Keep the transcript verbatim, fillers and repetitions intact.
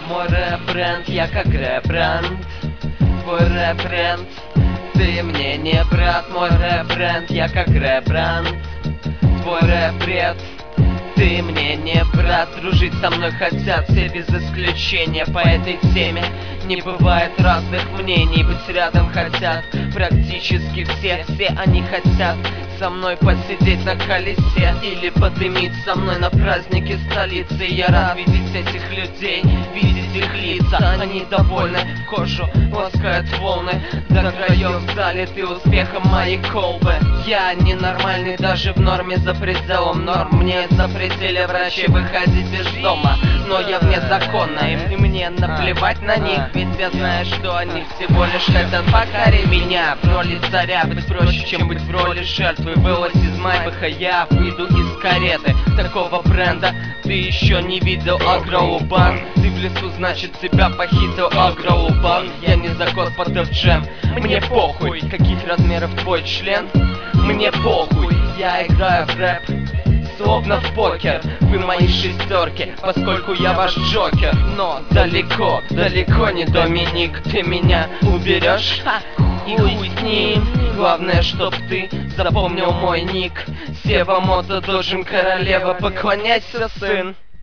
Мой рэп-бренд, я как рэп-бренд. Твой рэп-бренд, ты мне не брат. Мой рэп-бренд, я как рэп-бренд. Твой рэп-бред, ты мне не брат. Дружить со мной хотят все без исключения. По этой теме не бывает разных мнений. Быть рядом хотят практически все. Все они хотят со мной посидеть на колесе или подымить со мной на празднике столицы. Я рад видеть этих людей, видеть их лица. Они довольны, кожу ласкают волны. До краев залиты успехом мои колбы. Я ненормальный даже в норме, за пределом норм. Мне запретили врачи выходить из дома, но я вне закона, и мне наплевать на них. Ведь я знаю, что они всего лишь хотят покорить меня. В роли царя быть проще, чем быть в роли жертвы. Вылазь из майбаха, я выйду из кареты. Такого бренда ты еще не видел. Агроубан, ты в лесу, значит тебя похитил Агроубан. Я не за код под джем, мне похуй, каких размеров твой член. Мне похуй, я играю в рэп словно в покер. Вы мои шестерки, поскольку я ваш Джокер. Но далеко, далеко не Доминик. Ты меня уберешь, и хуй с ним. Главное, чтоб ты запомнил мой ник. Сева Мото Доджим королева, поклоняйся, сын.